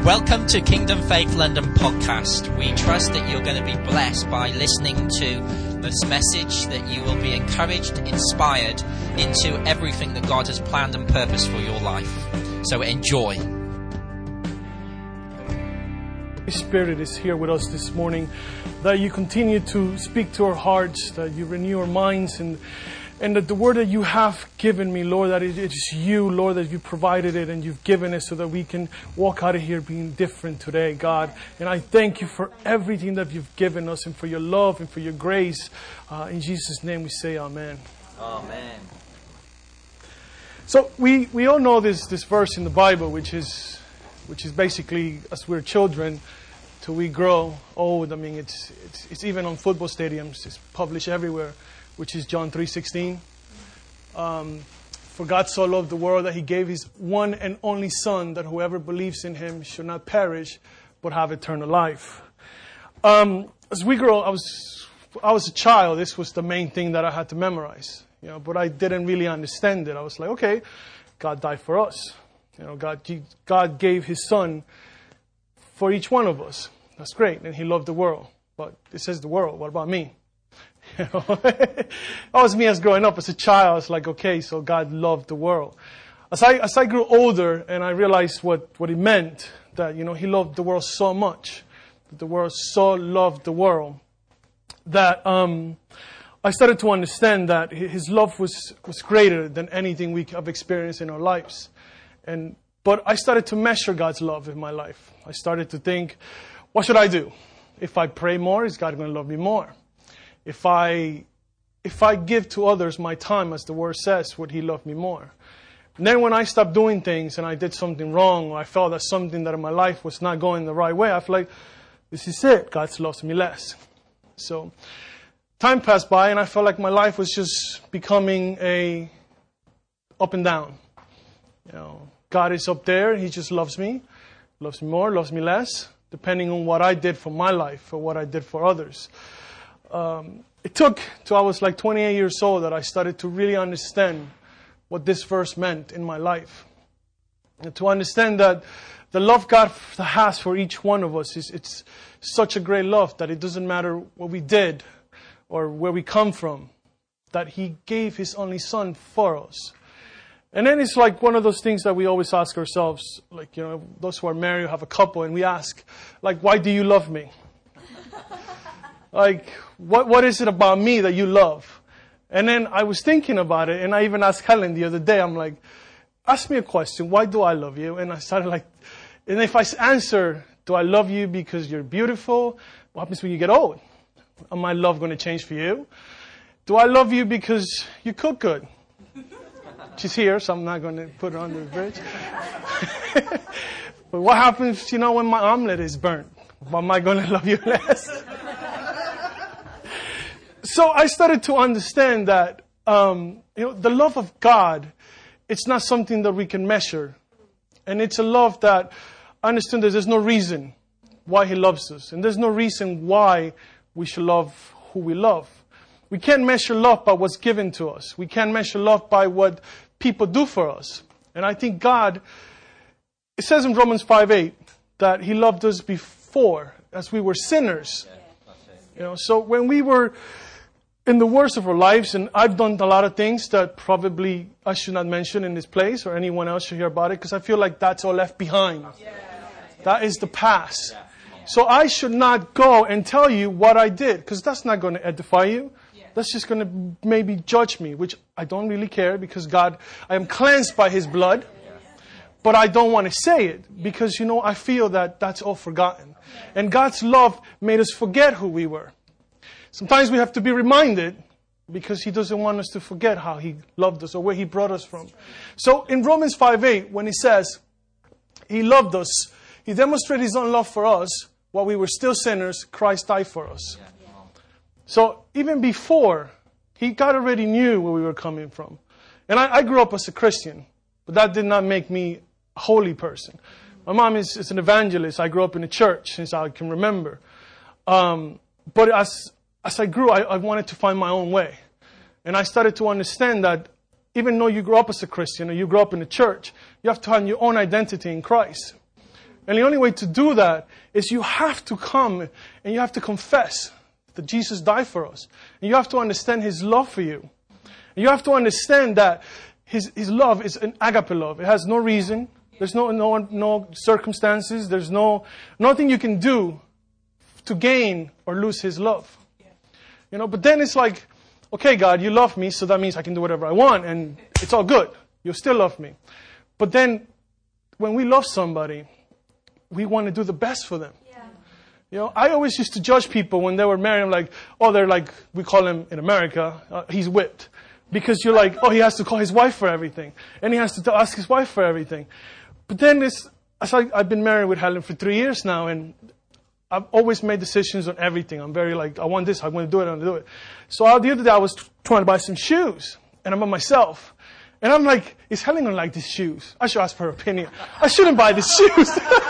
Welcome to Kingdom Faith London podcast. We trust that you're going to be blessed by listening to this message, that you will be encouraged, inspired into everything that God has planned and purposed for your life. So enjoy. The Spirit is here with us this morning, that you continue to speak to our hearts, that you renew our minds, and that the word that you have given me, Lord, that it is you, Lord, that you provided it and you've given it so that we can walk out of here being different today, God. And I thank you for everything that you've given us and for your love and for your grace. In Jesus' name we say amen. Amen. So we all know this verse in the Bible, which is basically, as we're children, till we grow old. I mean, it's even on football stadiums. It's published everywhere, which is John 3:16. For God so loved the world that He gave His one and only Son, that whoever believes in Him should not perish, but have eternal life. As we grow, I was a child. This was the main thing that I had to memorize, but I didn't really understand it. I was like, okay, God died for us. God gave His Son for each one of us. That's great. And He loved the world. But it says the world. What about me? That was me as growing up as a child. I was like, okay, so God loved the world. As I grew older and I realized what it meant, that, He loved the world so much, that the world so loved the world, that I started to understand that His love was greater than anything we have experienced in our lives. But I started to measure God's love in my life. I started to think, what should I do? If I pray more, is God going to love me more? If I give to others my time, as the word says, would He love me more? And then when I stopped doing things and I did something wrong, or I felt that something that in my life was not going the right way, I feel like, this is it. God loves me less. So time passed by and I felt like my life was just becoming a up and down. God is up there. He just loves me more, loves me less, depending on what I did for my life or what I did for others. It took till I was like 28 years old that I started to really understand what this verse meant in my life. And to understand that the love God has for each one of us it's such a great love that it doesn't matter what we did or where we come from, that He gave His only Son for us. And then it's like one of those things that we always ask ourselves, like, those who are married or have a couple, and we ask, like, why do you love me? Like, what is it about me that you love? And then I was thinking about it, and I even asked Helen the other day, I'm like, ask me a question, why do I love you? And I started and if I answer, do I love you because you're beautiful? What happens when you get old? Am my love going to change for you? Do I love you because you cook good? She's here, so I'm not going to put her under the bridge. But what happens, when my omelet is burnt? Am I going to love you less? So I started to understand that, the love of God, it's not something that we can measure. And it's a love that I understand that there's no reason why He loves us. And there's no reason why we should love who we love. We can't measure love by what's given to us. We can't measure love by what people do for us. And I think God, it says in Romans 5:8 that He loved us before as we were sinners. So when we were in the worst of our lives, and I've done a lot of things that probably I should not mention in this place or anyone else should hear about it, because I feel like that's all left behind. That is the past. So I should not go and tell you what I did, because that's not going to edify you. That's just going to maybe judge me, which I don't really care, because I am cleansed by His blood. But I don't want to say it because, I feel that that's all forgotten. And God's love made us forget who we were. Sometimes we have to be reminded, because He doesn't want us to forget how He loved us or where He brought us from. So in Romans 5:8, when He says He loved us, He demonstrated His own love for us while we were still sinners. Christ died for us. So even before, God already knew where we were coming from. And I grew up as a Christian, but that did not make me a holy person. My mom is an evangelist. I grew up in a church since I can remember. But as I grew, I wanted to find my own way. And I started to understand that even though you grew up as a Christian or you grew up in a church, you have to have your own identity in Christ. And the only way to do that is you have to come and you have to confess that Jesus died for us. And you have to understand His love for you. And you have to understand that His love is an agape love. It has no reason. There's no circumstances. There's nothing you can do to gain or lose His love. You know, but then it's like, okay, God, you love me, so that means I can do whatever I want, and it's all good. You still love me. But then, when we love somebody, we want to do the best for them. Yeah. You know, I always used to judge people when they were married. I'm like, oh, they're like, we call him in America, he's whipped. Because you're like, oh, he has to call his wife for everything. And he has to ask his wife for everything. But then I've been married with Helen for 3 years now, and I've always made decisions on everything. I'm very like, I want this, I want to do it, I want to do it. So the other day I was trying to buy some shoes, and I'm by myself. And I'm like, is Helen going to like these shoes? I should ask for her opinion. I shouldn't buy these shoes.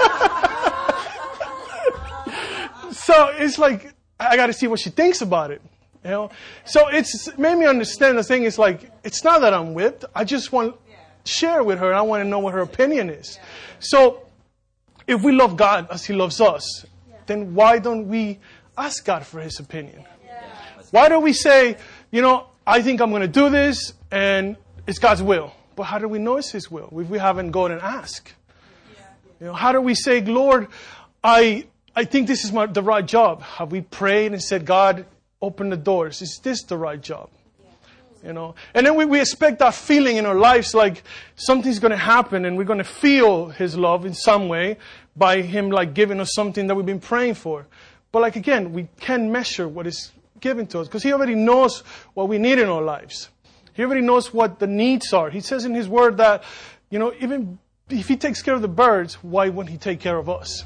So it's like, I got to see what she thinks about it. You know? So it's made me understand the thing is like, it's not that I'm whipped. I just want to share with her, and I want to know what her opinion is. So if we love God as He loves us, then why don't we ask God for His opinion? Why don't we say, you know, I think I'm going to do this, and it's God's will. But how do we know it's His will if we haven't gone and asked? You know, how do we say, Lord, I think this is the right job? Have we prayed and said, God, open the doors? Is this the right job? You know, and then we expect that feeling in our lives, like something's going to happen, and we're going to feel His love in some way by Him, like giving us something that we've been praying for. But like again, we can't measure what is given to us because He already knows what we need in our lives. He already knows what the needs are. He says in His Word that, you know, even if He takes care of the birds, why wouldn't He take care of us?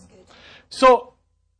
So,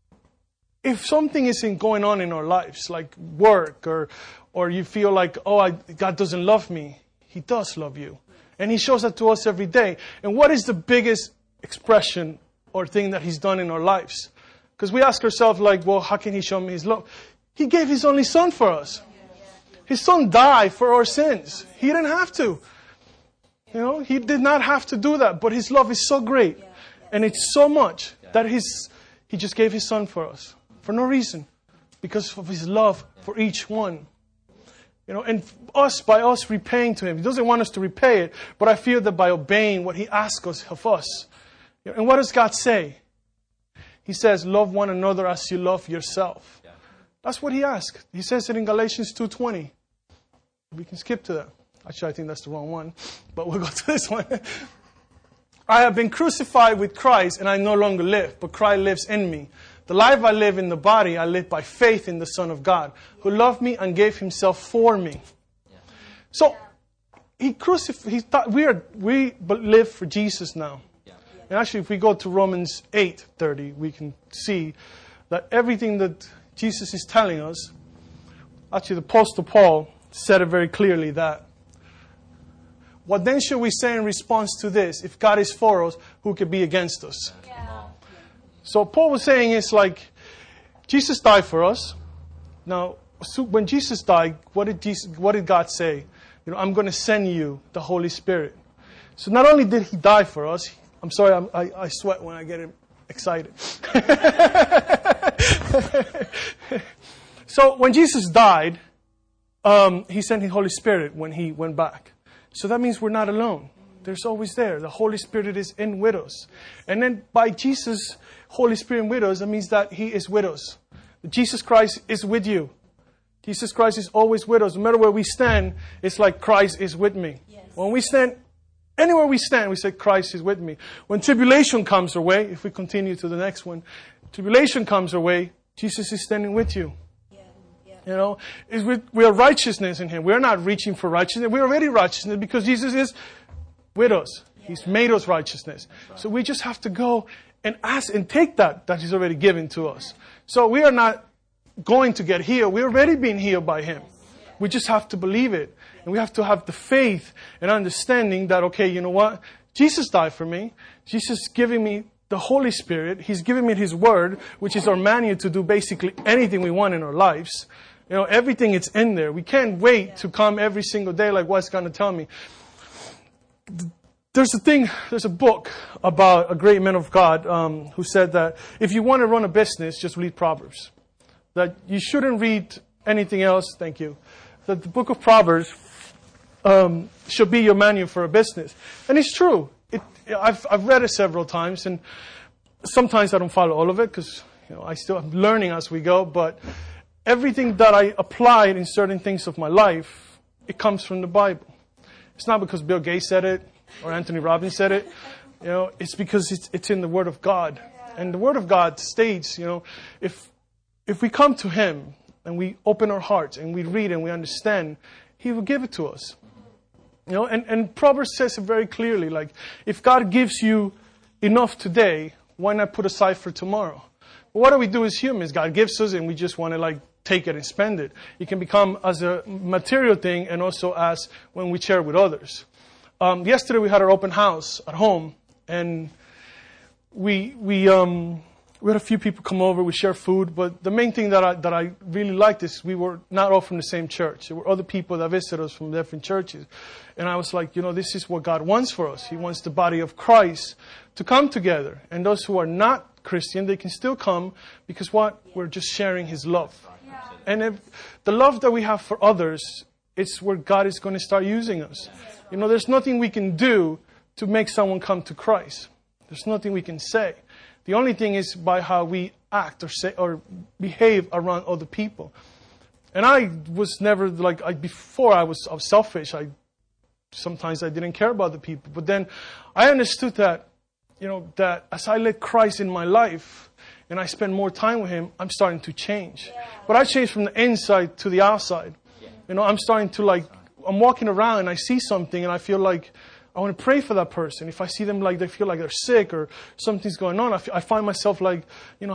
if something isn't going on in our lives, like work, or you feel like, oh, God doesn't love me, He does love you. And He shows that to us every day. And what is the biggest expression or thing that He's done in our lives? Because we ask ourselves, like, well, how can He show me His love? He gave His only Son for us. His Son died for our sins. He didn't have to. You know, He did not have to do that. But His love is so great. And it's so much that He just gave His Son for us. For no reason. Because of His love for each one. You know, and by us repaying to Him. He doesn't want us to repay it. But I feel that by obeying what He asks us of us. And what does God say? He says, love one another as you love yourself. That's what He asks. He says it in Galatians 2:20. We can skip to that. Actually, I think that's the wrong one. But we'll go to this one. I have been crucified with Christ, and I no longer live, but Christ lives in me. The life I live in the body, I live by faith in the Son of God, who loved me and gave Himself for me. So, He crucified. We live for Jesus now. And actually, if we go to Romans 8:30, we can see that everything that Jesus is telling us, actually the Apostle Paul said it very clearly that, what then should we say in response to this? If God is for us, who could be against us? Yeah. So Paul was saying it's like, Jesus died for us. Now, when Jesus died, what did God say? You know, I'm going to send you the Holy Spirit. So not only did He die for us, I'm sorry, I sweat when I get excited. So when Jesus died, He sent His Holy Spirit when He went back. So that means we're not alone. There's always there. The Holy Spirit is in with us. And then by Jesus' Holy Spirit with us, that means that He is with us. Jesus Christ is with you. Jesus Christ is always with us. No matter where we stand, it's like Christ is with me. Yes. When we stand, anywhere we stand, we say Christ is with me. When tribulation comes our way, if we continue to the next one, tribulation comes our way, Jesus is standing with you. You know, we are righteousness in Him. We are not reaching for righteousness. We are already righteousness because Jesus is with us. He's made us righteousness. So we just have to go and ask and take that He's already given to us. So we are not going to get healed. We're already being healed by Him. We just have to believe it. And we have to have the faith and understanding that, okay, you know what? Jesus died for me. Jesus is giving me the Holy Spirit. He's giving me His Word, which is our manual to do basically anything we want in our lives. You know, everything is in there. We can't wait to come every single day like what's going to tell me. There's a book about a great man of God who said that if you want to run a business, just read Proverbs. That you shouldn't read anything else. Thank you. That the book of Proverbs should be your manual for a business. And it's true. I've read it several times, and sometimes I don't follow all of it because I still am learning as we go. But everything that I applied in certain things of my life, it comes from the Bible. It's not because Bill Gates said it or Anthony Robbins said it. It's because it's in the Word of God. And the Word of God states, if we come to Him and we open our hearts and we read and we understand, He will give it to us. And Proverbs says it very clearly, like, if God gives you enough today, why not put aside for tomorrow? But what do we do as humans? God gives us and we just want to take it and spend it. It can become as a material thing and also as when we share with others. Yesterday we had our open house at home, and we had a few people come over. We shared food, but the main thing that I really liked is we were not all from the same church. There were other people that visited us from different churches, and I was like, this is what God wants for us. He wants the body of Christ to come together, and those who are not Christian, they can still come because we're just sharing His love. Yeah. And if the love that we have for others, it's where God is going to start using us. There's nothing we can do to make someone come to Christ. There's nothing we can say. The only thing is by how we act or say or behave around other people. And I was never before I was selfish. Sometimes I didn't care about the people. But then I understood that, that as I let Christ in my life and I spend more time with Him, I'm starting to change. Yeah. But I changed from the inside to the outside. Yeah. I'm starting to I'm walking around and I see something and I feel like I want to pray for that person. If I see them they feel like they're sick or something's going on, I find myself Lord,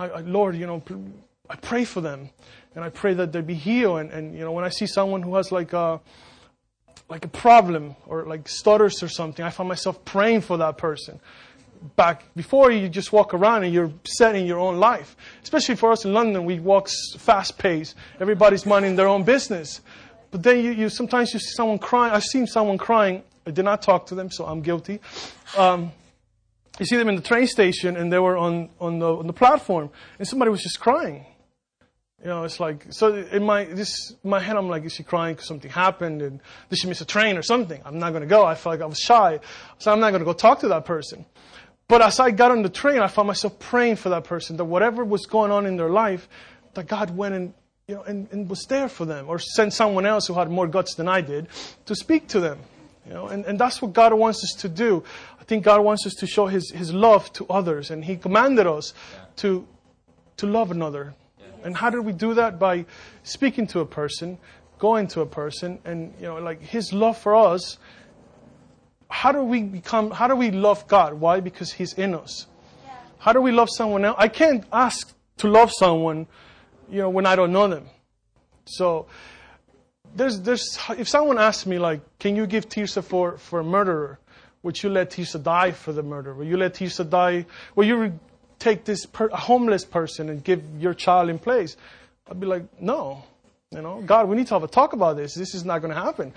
I pray for them. And I pray that they be healed. And when I see someone who has a problem or stutters or something, I find myself praying for that person. Back before, you just walk around and you're set in your own life. Especially for us in London, we walk fast paced. Everybody's minding their own business. But then you sometimes you see someone crying. I've seen someone crying. I did not talk to them, so I'm guilty. You see them in the train station, and they were on the platform, and somebody was just crying. It's so in my head, I'm like, is she crying because something happened, and did she miss a train or something? I'm not going to go. I felt like I was shy, so I'm not going to go talk to that person. But as I got on the train, I found myself praying for that person, that whatever was going on in their life, that God went and was there for them, or sent someone else who had more guts than I did to speak to them. And that's what God wants us to do. I think God wants us to show His love to others, and He commanded us to love another. And how do we do that? By speaking to a person, going to a person, and His love for us. How do we love God? Why? Because He's in us. Yeah. How do we love someone else? I can't ask to love someone, when I don't know them. So there's if someone asks me can you give Tirsa for a murderer? Would you let Tirsa die for the murderer? Will you let Tirsa die? Will you take a homeless person and give your child in place? I'd be like, no. God, we need to have a talk about this. This is not going to happen.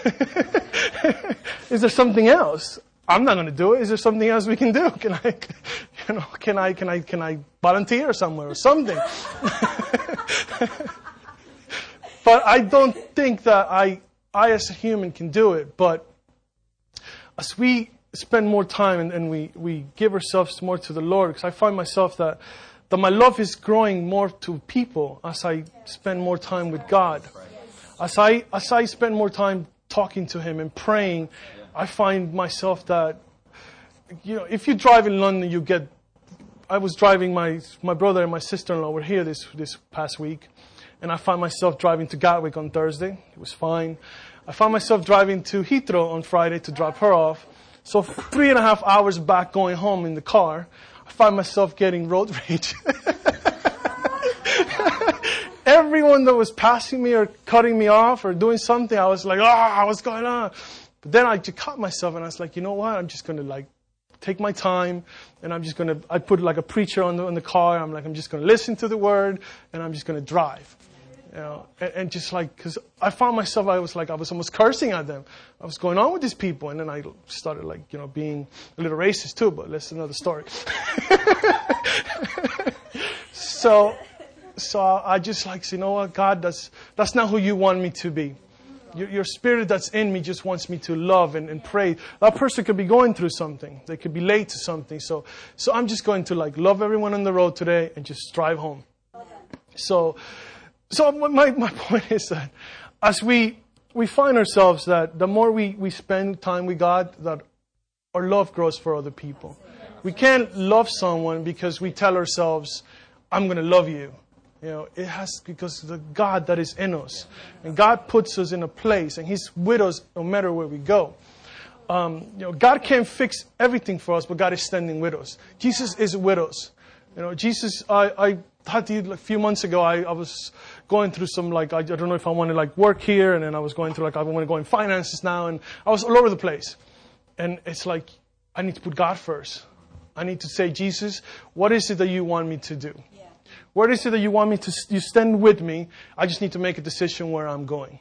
Is there something else? I'm not going to do it. Is there something else we can do? Can I volunteer somewhere or something? But I don't think that I as a human can do it. But as we spend more time and we give ourselves more to the Lord, because I find myself that my love is growing more to people as I spend more time with God. As I spend more time talking to Him and praying, I find myself that, if you drive in London, I was driving my brother and my sister-in-law were here this past week, and I found myself driving to Gatwick on Thursday. It was fine. I found myself driving to Heathrow on Friday to drop her off. So 3.5 hours back going home in the car, I find myself getting road rage. Everyone that was passing me or cutting me off or doing something, I was like, what's going on? But then I just caught myself and I was like, you know what? I'm just going to take my time and I put a preacher on the car. I'm just going to listen to the word and I'm just going to drive. And just like, because I found myself, I was almost cursing at them. I was going on with these people, and then I started being a little racist too, but that's another story. So I just you know what, God, that's not who you want me to be. Your spirit that's in me just wants me to love and pray. That person could be going through something. They could be late to something. So I'm just going to love everyone on the road today and just drive home. So my point is that as we find ourselves that the more we spend time with God, that our love grows for other people. We can't love someone because we tell ourselves, I'm going to love you. It has because the God that is in us. And God puts us in a place, and He's with us no matter where we go. God can't fix everything for us, but God is standing with us. Jesus is with us. Jesus, I had to, a few months ago, I was going through some, I don't know if I want to work here, and then I was going through, I want to go in finances now, and I was all over the place. And it's I need to put God first. I need to say, Jesus, what is it that you want me to do? What is it that you want me to, you stand with me? I just need to make a decision where I'm going.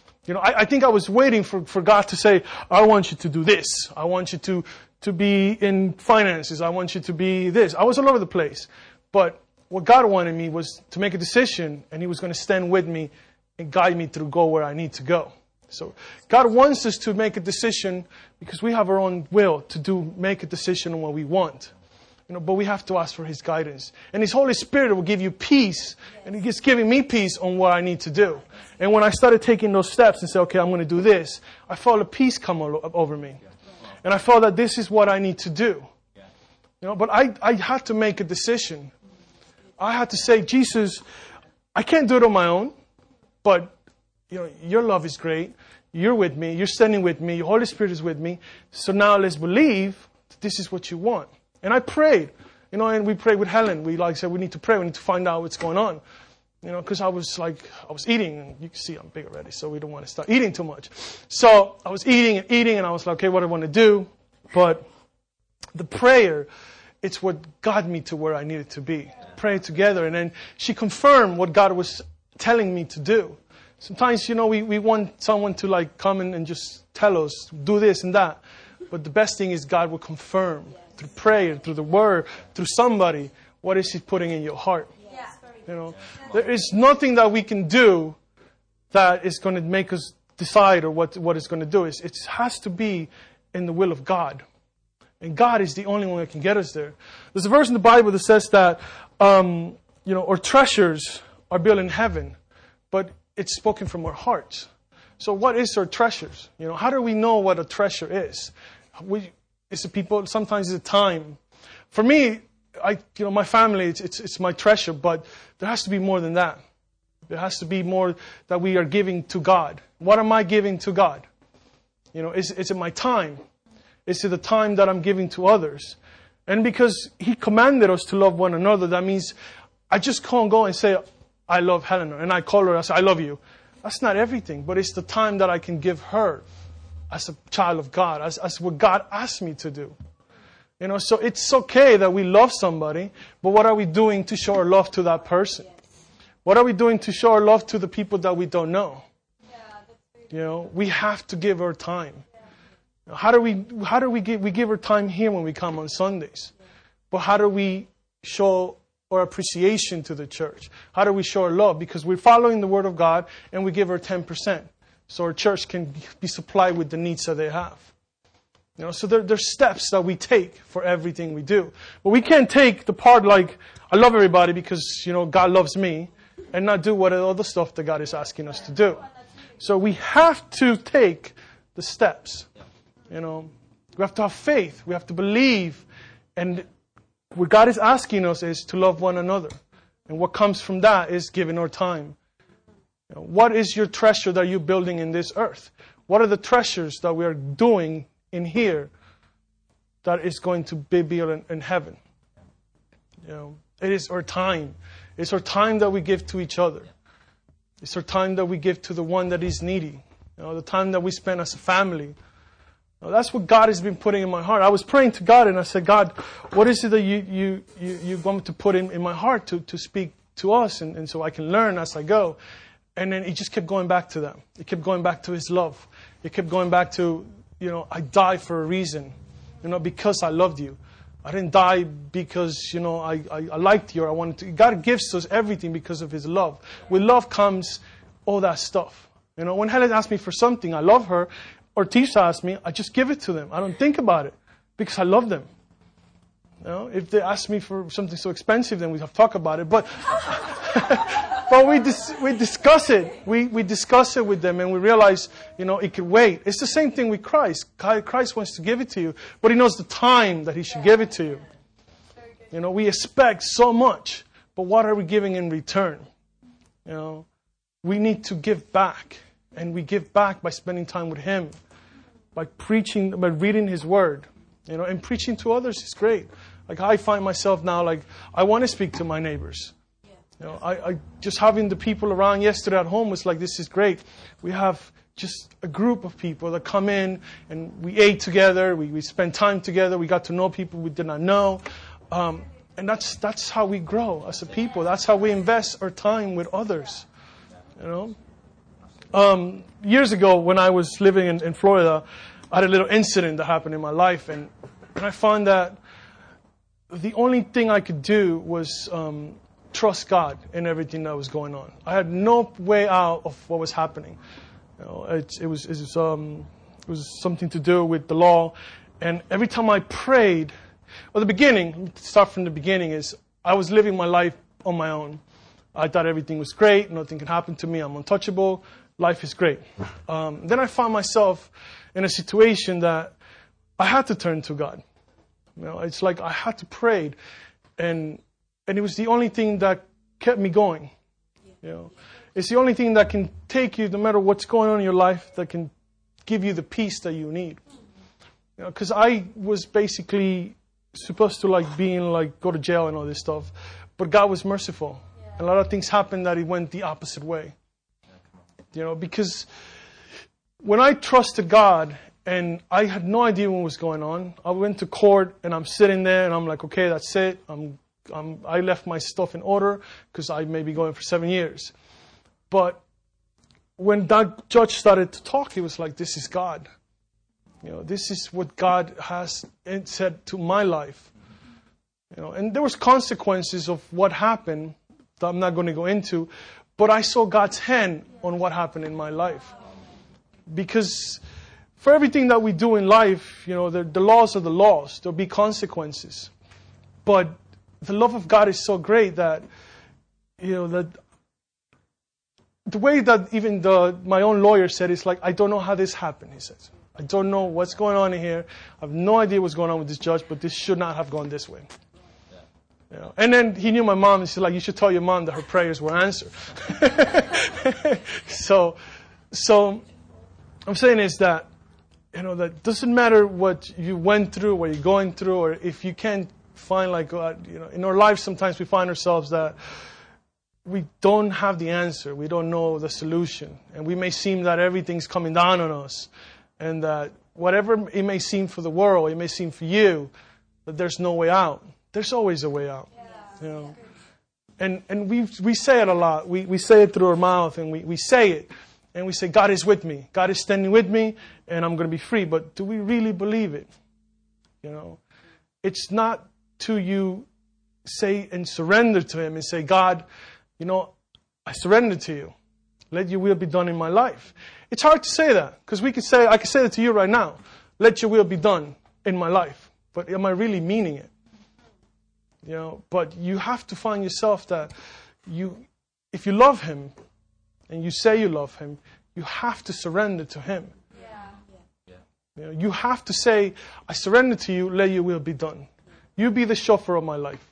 I think I was waiting for God to say, I want you to do this. I want you to be in finances. I want you to be this. I was all over the place. But what God wanted me was to make a decision, and He was going to stand with me and guide me to go where I need to go. So God wants us to make a decision because we have our own will to make a decision on what we want. But we have to ask for His guidance. And His Holy Spirit will give you peace. And He's giving me peace on what I need to do. And when I started taking those steps and say, okay, I'm going to do this, I felt a peace come over me. And I felt that this is what I need to do. But I had to make a decision. I had to say, Jesus, I can't do it on my own. But, your love is great. You're with me. You're standing with me. Your Holy Spirit is with me. So now let's believe that this is what you want. And I prayed, and we prayed with Helen. We said, we need to pray. We need to find out what's going on. Because I was eating, and you can see I'm big already, so we don't want to start eating too much. So I was eating, and I was like, okay, what do I want to do? But the prayer, it's what got me to where I needed to be. Pray together. And then she confirmed what God was telling me to do. Sometimes, we want someone to come in and just tell us, do this and that. But the best thing is God will confirm through prayer, through the word, through somebody, what is He putting in your heart. There is nothing that we can do that is going to make us decide or what it's going to do. It has to be in the will of God. And God is the only one that can get us there. There's a verse in the Bible that says that, our treasures are built in heaven, but it's spoken from our hearts. So what is our treasures? How do we know what a treasure is? It's people. Sometimes it's time. For me, my family, it's my treasure, but there has to be more than that. There has to be more that we are giving to God. What am I giving to God? Is it my time? Is it the time that I'm giving to others? And because He commanded us to love one another, that means I just can't go and say, I love Helena, and I call her and I say, I love you. That's not everything, but it's the time that I can give her as a child of God, as what God asked me to do. So it's okay that we love somebody, but what are we doing to show our love to that person? What are we doing to show our love to the people that we don't know? We have to give our time. How do we give our time here when we come on Sundays? But how do we show our appreciation to the church? How do we show our love? Because we're following the Word of God and we give our 10%. So our church can be supplied with the needs that they have. So there's steps that we take for everything we do. But we can't take the part I love everybody because, God loves me, and not do what other stuff that God is asking us to do. So we have to take the steps. We have to have faith. We have to believe. And what God is asking us is to love one another. And what comes from that is giving our time. What is your treasure that you're building in this earth? What are the treasures that we are doing in here that is going to be built in heaven? It is our time. It's our time that we give to each other. It's our time that we give to the one that is needy. The time that we spend as a family. That's what God has been putting in my heart. I was praying to God and I said, God, what is it that you want me to put in my heart to speak to us and so I can learn as I go? And then he just kept going back to them. He kept going back to his love. He kept going back to, I died for a reason, because I loved you. I didn't die because, I liked you or I wanted to. God gives us everything because of his love. With love comes all that stuff. When Helen asks me for something, I love her, or Tisha asks me, I just give it to them. I don't think about it because I love them. If they ask me for something so expensive, then we have to talk about it. But but we discuss it. We discuss it with them, and we realize, it could wait. It's the same thing with Christ. Christ wants to give it to you, but he knows the time that he should give it to you. We expect so much, but what are we giving in return? We need to give back, and we give back by spending time with him, by preaching, by reading his word, and preaching to others is great. Like I find myself now, I want to speak to my neighbors. I just having the people around yesterday at home was like, this is great. We have just a group of people that come in and we ate together. We spent time together. We got to know people we did not know. And that's how we grow as a people. That's how we invest our time with others. Years ago when I was living in Florida, I had a little incident that happened in my life. And I found that the only thing I could do was trust God in everything that was going on. I had no way out of what was happening. It was something to do with the law. And every time I prayed, the beginning, start from the beginning, is I was living my life on my own. I thought everything was great. Nothing can happen to me. I'm untouchable. Life is great. Then I found myself in a situation that I had to turn to God. It's like I had to pray, and it was the only thing that kept me going. It's the only thing that can take you, no matter what's going on in your life, that can give you the peace that you need. Because I was basically supposed to go to jail and all this stuff, but God was merciful. A lot of things happened that it went the opposite way. Because when I trusted God and I had no idea what was going on, I went to court and I'm sitting there and I'm like, okay, that's it. I left my stuff in order because I may be going for 7 years. But when that judge started to talk, he was like, this is God. This is what God has said to my life. And there was consequences of what happened that I'm not going to go into, but I saw God's hand on what happened in my life. Because for everything that we do in life, the laws are the laws. There'll be consequences. But the love of God is so great that, that the way that even my own lawyer said, it's like, I don't know how this happened, he says. I don't know what's going on in here. I have no idea what's going on with this judge, but this should not have gone this way. And then he knew my mom, and she's like, you should tell your mom that her prayers were answered. So I'm saying is that, that doesn't matter what you went through, what you're going through, or if you can't find in our lives sometimes we find ourselves that we don't have the answer. We don't know the solution. And we may seem that everything's coming down on us. And that whatever it may seem for the world, it may seem for you, that there's no way out. There's always a way out. And we say it a lot. We say it through our mouth, and we say it. And we say, God is with me. God is standing with me, and I'm going to be free. But do we really believe it? It's not to you say and surrender to him and say, God, I surrender to you. Let your will be done in my life. It's hard to say that, because I can say that to you right now. Let your will be done in my life. But am I really meaning it? But you have to find yourself that if you love him and you say you love him, you have to surrender to him. You have to say, I surrender to you, let your will be done. You be the chauffeur of my life.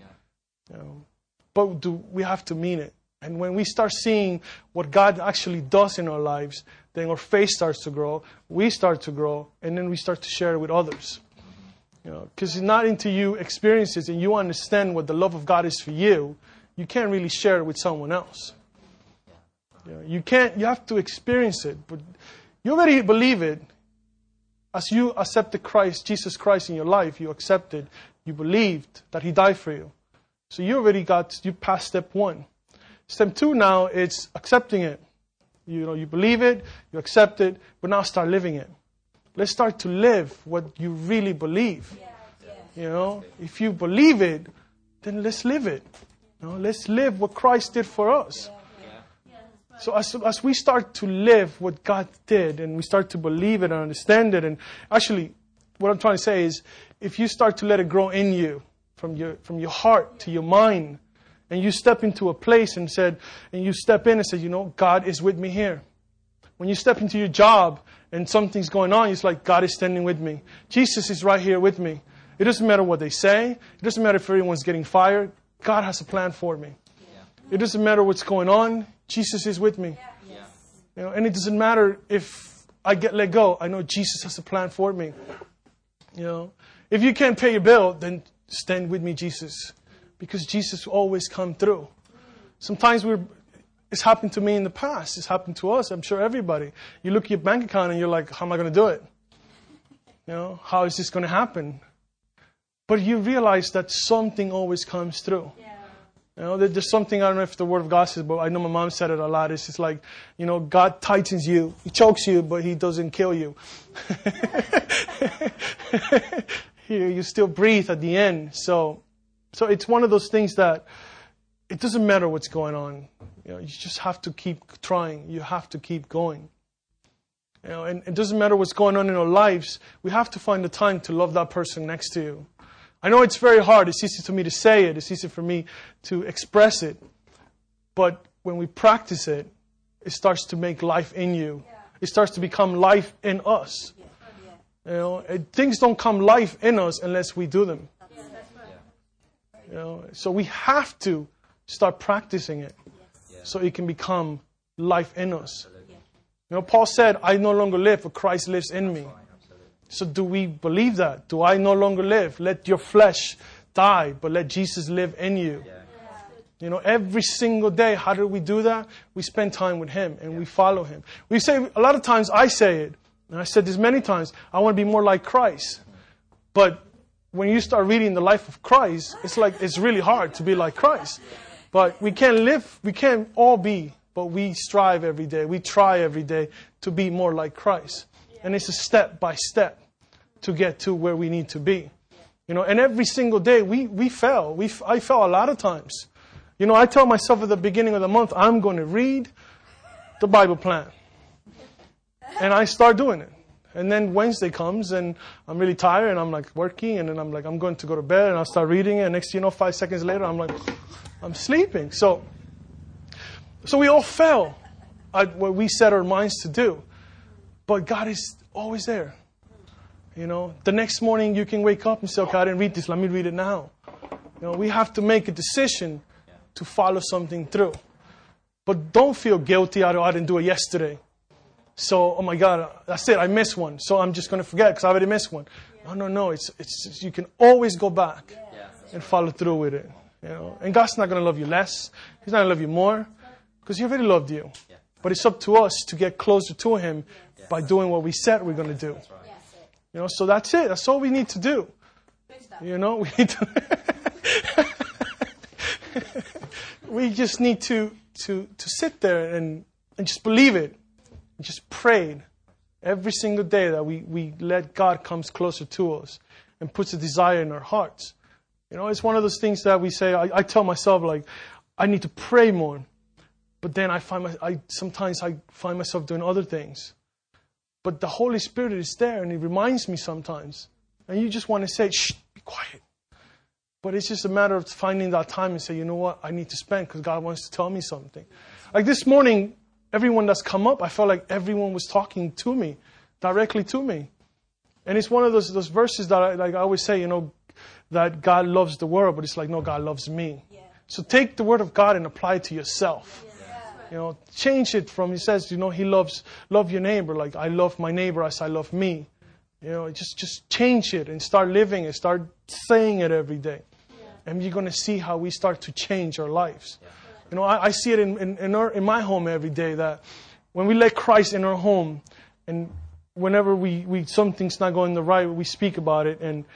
But we have to mean it. And when we start seeing what God actually does in our lives, then our faith starts to grow, we start to grow, and then we start to share it with others. Because it's not until you experience it and you understand what the love of God is for you, you can't really share it with someone else. You have to experience it. But you already believe it. As you accepted Jesus Christ in your life, you accepted, you believed that he died for you. So you passed step 1. Step 2 now, it's accepting it. You believe it, you accept it, but now start living it. Let's start to live what you really believe. If you believe it, then let's live it. Let's live what Christ did for us. So as we start to live what God did, and we start to believe it and understand it, and actually, what I'm trying to say is, if you start to let it grow in you, from your heart to your mind, and you step into a place and you step in and say, God is with me here. When you step into your job and something's going on, it's like, God is standing with me. Jesus is right here with me. It doesn't matter what they say. It doesn't matter if everyone's getting fired. God has a plan for me. It doesn't matter what's going on. Jesus is with me. And it doesn't matter if I get let go. I know Jesus has a plan for me. If you can't pay your bill, then stand with me, Jesus. Because Jesus will always come through. Sometimes it's happened to me in the past. It's happened to us. I'm sure everybody. You look at your bank account and you're like, how am I going to do it? How is this going to happen? But you realize that something always comes through. There's something, I don't know if the Word of God says, but I know my mom said it a lot. It's just like, God tightens you. He chokes you, but He doesn't kill you. You still breathe at the end. So it's one of those things that it doesn't matter what's going on. You just have to keep trying. You have to keep going. And it doesn't matter what's going on in our lives. We have to find the time to love that person next to you. I know it's very hard. It's easy for me to say it. It's easy for me to express it. But when we practice it, it starts to make life in you. It starts to become life in us. Things don't come life in us unless we do them. So we have to start practicing it so it can become life in us. Paul said, I no longer live, but Christ lives in me. So do we believe that? Do I no longer live? Let your flesh die, but let Jesus live in you. Every single day, how do we do that? We spend time with Him and we follow Him. We say, a lot of times I say it, and I said this many times, I want to be more like Christ. But when you start reading the life of Christ, it's really hard to be like Christ. But we can't all be, but we strive every day. We try every day to be more like Christ. And it's a step by step to get to where we need to be. And every single day we fail. I fail a lot of times. I tell myself at the beginning of the month, I'm going to read the Bible plan. And I start doing it. And then Wednesday comes and I'm really tired and I'm like working and then I'm like, I'm going to go to bed and I'll start reading it. And next thing you know, 5 seconds later, I'm like, I'm sleeping. So we all fail at what we set our minds to do. But God is always there. The next morning you can wake up and say, okay, I didn't read this. Let me read it now. We have to make a decision to follow something through. But don't feel guilty. I didn't do it yesterday. So, oh my God, that's it. I missed one. So I'm just going to forget because I already missed one. No. It's you can always go back and follow through with it. And God's not going to love you less. He's not going to love you more because He already loved you. But it's up to us to get closer to Him by doing what we said we're going to do. So that's it. That's all we need to do. We need to we just need to sit there and just believe it. And just pray every single day that we let God come closer to us and puts a desire in our hearts. It's one of those things that we say, I tell myself, like, I need to pray more. But then sometimes I find myself doing other things. But the Holy Spirit is there and He reminds me sometimes. And you just want to say, shh, be quiet. But it's just a matter of finding that time and say, you know what, I need to spend because God wants to tell me something. Like this morning, everyone that's come up, I felt like everyone was talking to me, directly to me. And it's one of those verses that I always say, that God loves the world, but it's like, no, God loves me. Yeah. So take the word of God and apply it to yourself. Yeah. Change it from, He says, He love your neighbor, like I love my neighbor as I love me. Just change it and start living it, start saying it every day. Yeah. And you're going to see how we start to change our lives. Yeah. I see it in my home every day that when we let Christ in our home and whenever we something's not going the right, we speak about it and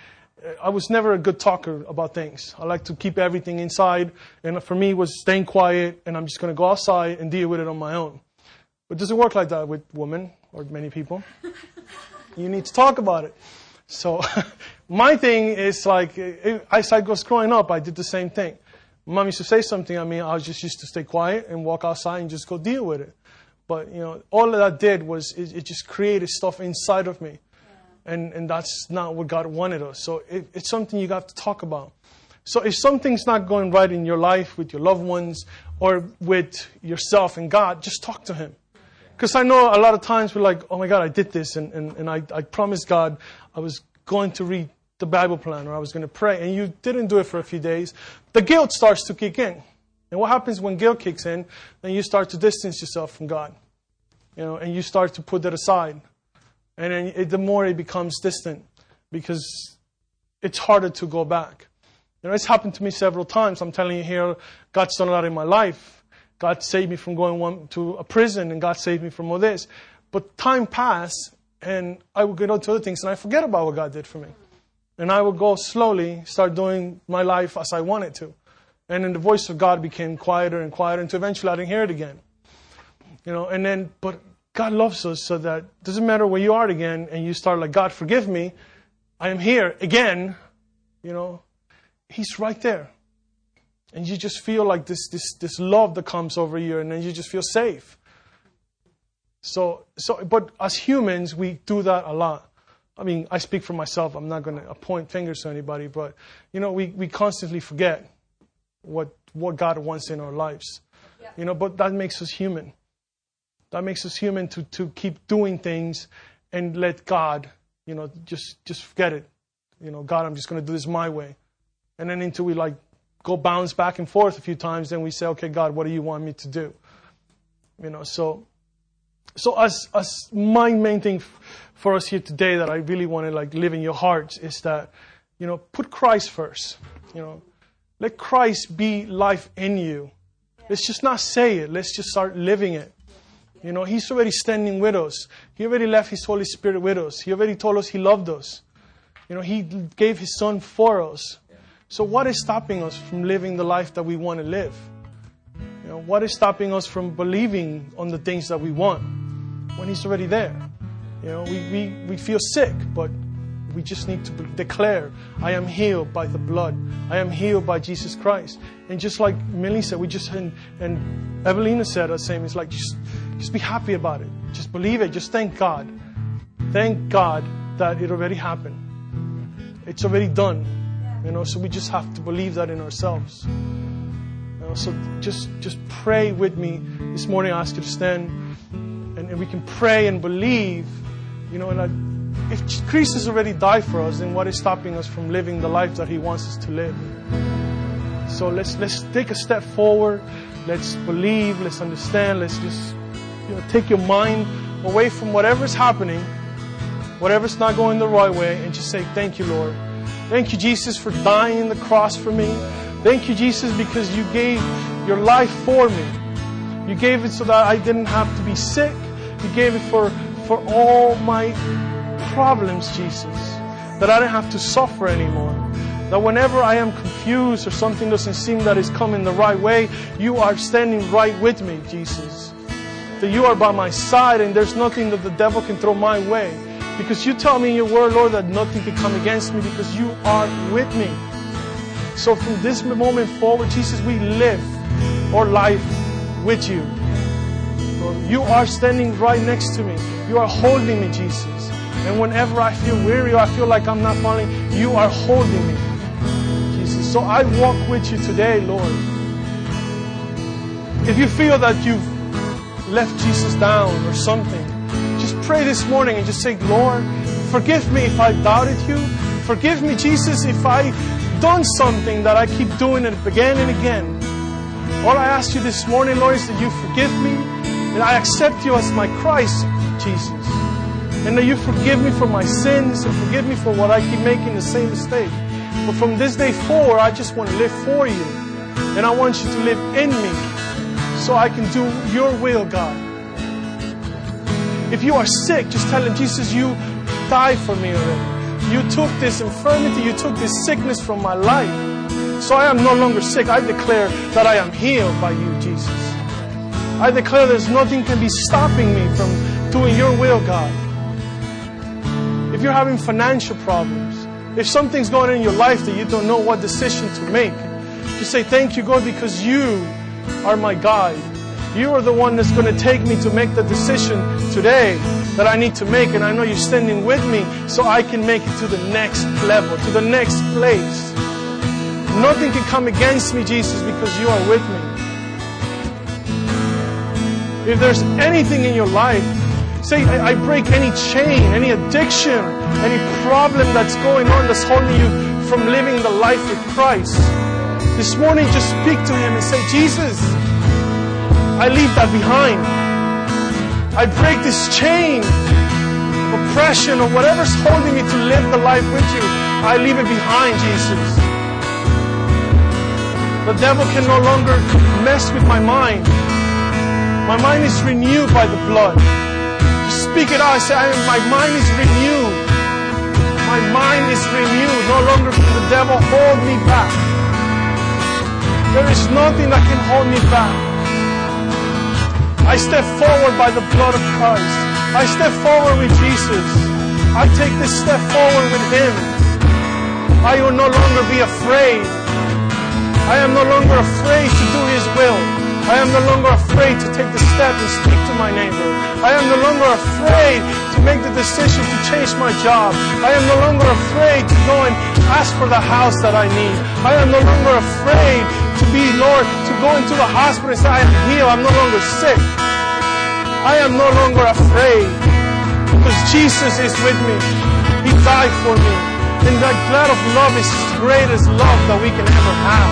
I was never a good talker about things. I like to keep everything inside. And for me, it was staying quiet, and I'm just going to go outside and deal with it on my own. But it doesn't work like that with women or many people. You need to talk about it. So my thing is like, as I was growing up, I did the same thing. Mom used to say something, I was just used to stay quiet and walk outside and just go deal with it. But, all that did was it just created stuff inside of me. And that's not what God wanted us. So it's something you got to talk about. So if something's not going right in your life with your loved ones or with yourself and God, just talk to Him. Because I know a lot of times we're like, oh my God, I did this. And I promised God I was going to read the Bible plan or I was going to pray. And you didn't do it for a few days. The guilt starts to kick in. And what happens when guilt kicks in? Then you start to distance yourself from God. And you start to put that aside. And then the more it becomes distant because it's harder to go back. It's happened to me several times. I'm telling you here, God's done a lot in my life. God saved me from going to a prison, and God saved me from all this. But time passed, and I would get on to other things, and I forget about what God did for me. And I would go slowly, start doing my life as I wanted to. And then the voice of God became quieter and quieter, until eventually I didn't hear it again. But God loves us so that it doesn't matter where you are again, and you start like, God, forgive me. I am here again. He's right there. And you just feel like this love that comes over you, and then you just feel safe. But as humans, we do that a lot. I speak for myself. I'm not going to point fingers to anybody, but, we constantly forget what God wants in our lives. Yeah. But that makes us human. That makes us human to keep doing things and let God, just forget it. God, I'm just going to do this my way. And then until we go bounce back and forth a few times, then we say, okay, God, what do you want me to do? So as my main thing for us here today that I really want to live in your hearts is that, put Christ first. Let Christ be life in you. Let's just not say it. Let's just start living it. He's already standing with us. He already left His Holy Spirit with us. He already told us He loved us. He gave His Son for us. So what is stopping us from living the life that we want to live? What is stopping us from believing on the things that we want when He's already there? We feel sick, but we just need to declare, I am healed by the blood. I am healed by Jesus Christ. And just like Millie said, and Evelina said the same, it's like, just be happy about it. Just believe it. Just thank God. Thank God that it already happened. It's already done. So we just have to believe that in ourselves. So just pray with me. This morning I ask you to stand and we can pray and believe, if Christ has already died for us, then what is stopping us from living the life that He wants us to live? So let's take a step forward. Let's believe, let's understand, let's just take your mind away from whatever's happening, whatever's not going the right way, and just say, thank you, Lord. Thank you, Jesus, for dying on the cross for me. Thank you, Jesus, because you gave your life for me. You gave it so that I didn't have to be sick. You gave it for all my problems, Jesus. That I didn't have to suffer anymore. That whenever I am confused or something doesn't seem that is coming the right way, you are standing right with me, Jesus. That you are by my side and there's nothing that the devil can throw my way. Because you tell me in your word, Lord, that nothing can come against me because you are with me. So from this moment forward, Jesus, we live our life with you. Lord, you are standing right next to me. You are holding me, Jesus. And whenever I feel weary or I feel like I'm not falling, you are holding me, Jesus. So I walk with you today, Lord. If you feel that you've left Jesus down or something, just pray this morning and just say, Lord, forgive me if I doubted you. Forgive me, Jesus, if I done something that I keep doing it again and again. All I ask you this morning, Lord, is that you forgive me and I accept you as my Christ, Jesus. And that you forgive me for my sins and forgive me for what I keep making the same mistake. But from this day forward, I just want to live for you. And I want you to live in me so I can do your will, God. If you are sick, just tell him, Jesus, you died for me already. you took this infirmity, you took this sickness from my life. So I am no longer sick. I declare that I am healed by you, Jesus. I declare there's nothing can be stopping me from doing your will, God. If you're having financial problems, if something's going on in your life that you don't know what decision to make, just say, thank you, God, because you are my guide. You are the one that's going to take me to make the decision today that I need to make. And I know you're standing with me so I can make it to the next level, to the next place. Nothing can come against me, Jesus, because you are with me. If there's anything in your life, say, I break any chain, any addiction, any problem that's going on that's holding you from living the life with Christ. This morning, just speak to Him and say, Jesus, I leave that behind. I break this chain of oppression or whatever's holding me to live the life with you. I leave it behind, Jesus. The devil can no longer mess with my mind. My mind is renewed by the blood. Just speak it out. I say, my mind is renewed. My mind is renewed. No longer can the devil hold me back. There is nothing that can hold me back. I step forward by the blood of Christ. I step forward with Jesus. I take this step forward with Him. I will no longer be afraid. I am no longer afraid to do His will. I am no longer afraid to take the step and speak to my neighbor. I am no longer afraid to make the decision to change my job. I am no longer afraid to go and ask for the house that I need. I am no longer afraid to be, Lord, to go into the hospital and say, I am healed. I'm no longer sick. I am no longer afraid because Jesus is with me. He died for me. And that God of love is the greatest love that we can ever have.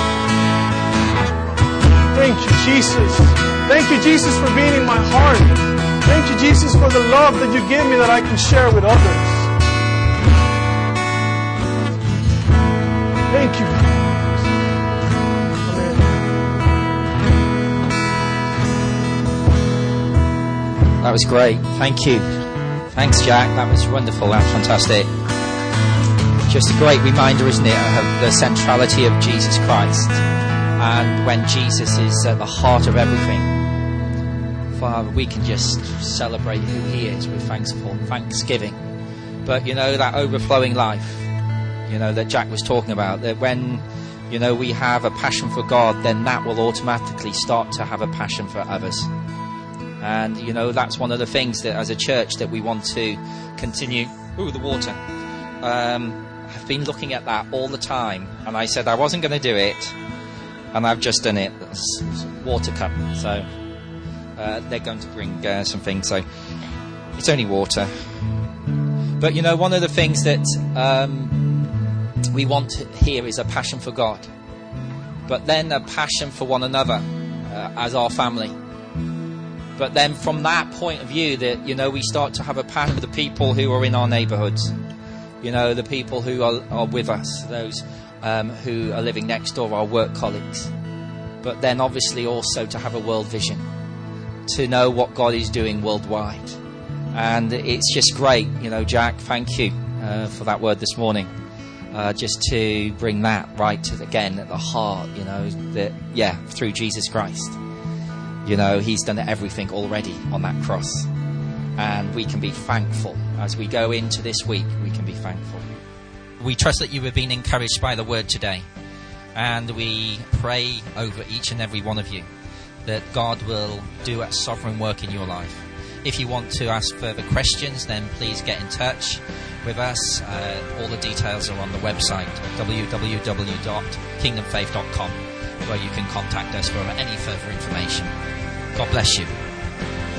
Thank you, Jesus. Thank you, Jesus, for being in my heart. Thank you, Jesus, for the love that you give me that I can share with others. Thank you. Amen. That was great. Thank you. Thanks, Jack. That was wonderful. That's fantastic. Just a great reminder, isn't it, of the centrality of Jesus Christ. And when Jesus is at the heart of everything, Father, we can just celebrate who He is with thanksgiving. But, that overflowing life, that Jack was talking about, that when, we have a passion for God, then that will automatically start to have a passion for others. And, that's one of the things that as a church that we want to continue. Ooh, the water. I've been looking at that all the time, and I said I wasn't going to do it, and I've just done it. It's water cup, so they're going to bring some things, so it's only water. But one of the things that we want here is a passion for God, but then a passion for one another as our family. But then from that point of view that we start to have a passion for the people who are in our neighbourhoods. The people who are with us, those who are living next door, our work colleagues. But then obviously also to have a world vision, to know what God is doing worldwide. And it's just great, Jack, thank you for that word this morning. Just to bring that right to, again, at the heart, through Jesus Christ. He's done everything already on that cross. And we can be thankful as we go into this week. We can be thankful. We trust that you have been encouraged by the word today, and we pray over each and every one of you that God will do a sovereign work in your life. If you want to ask further questions, then please get in touch with us. All the details are on the website www.kingdomfaith.com, where you can contact us for any further information. God bless you.